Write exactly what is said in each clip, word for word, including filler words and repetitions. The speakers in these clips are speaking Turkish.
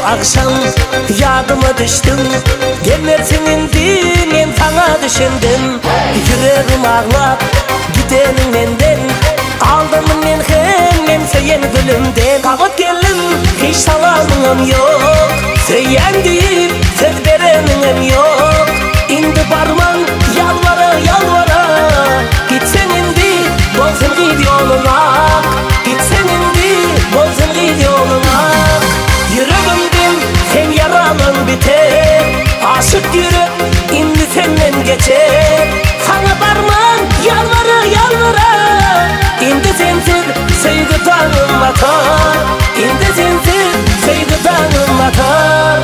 akşam yadıma düştün. Gelmersin indi men sana düşündüm. Yüreğim ağlap gidenin menden. Aldım men hem men seyen gülümden. Kavat geldim hiç salamım yok. Seyen deyip söz verenim yok. İndi barman yalvara yalvara. Gitsen indi bolsun gid yoluna. Gitsen indi bolsun gid yoluna. Yüreğimden sen yaralan biter. Aşık yürek indi senden geçer. Sana barman yalvara yalvara. İndi sensiz sevgi tanım atar. İndi sensiz sevgi tanım atar.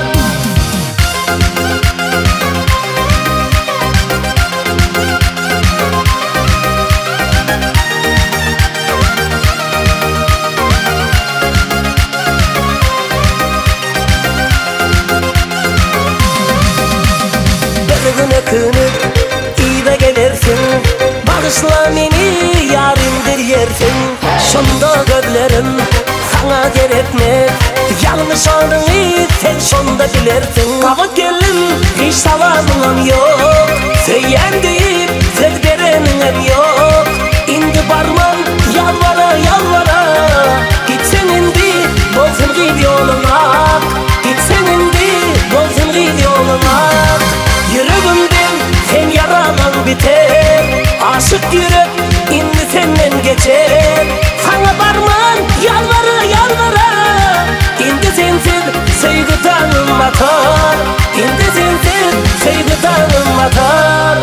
Kınıp iyive gelirsin. Bağışla beni yarimdir yersin. Şunda gözlerim sana gerekmez. Yanlış olduğunu sen şunda bilersin. Kavat geldim hiç salamım yok. Söyleyen deyip söz verenim yok. İndi barman yalvara yalvara. Gitsen indi bolsun gid yoluna. Gitsen indi bolsun gid yoluna. Yüreğimden sen yaralan biter. Aşık yürek indi senden geçer. Sana barman yalvara yalvara. İndi sensiz sevgi tanım atar. İndi sensiz sevgi tanım atar.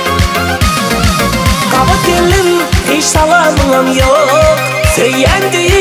Hiç salamım yok. Söyleyen değil